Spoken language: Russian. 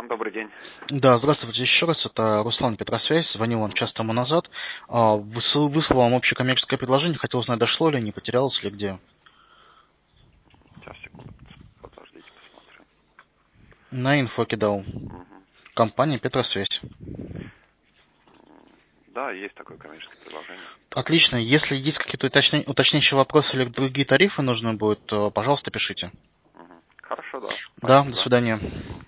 Добрый день. Да, здравствуйте еще раз. Это Руслан, Петросвязь. Звонил вам час тому назад. Выслал вам общее коммерческое предложение. Хотел узнать, дошло ли, не потерялось ли где. Сейчас, секунду. Подождите, посмотрю. На инфо кидал. Мгм. Компания Петросвязь. Да, есть такое коммерческое предложение. Отлично. Если есть какие-то уточняющие вопросы или другие тарифы нужны будут, то, пожалуйста, пишите. Мгм. Хорошо, да. Да, до Спасибо. свидания.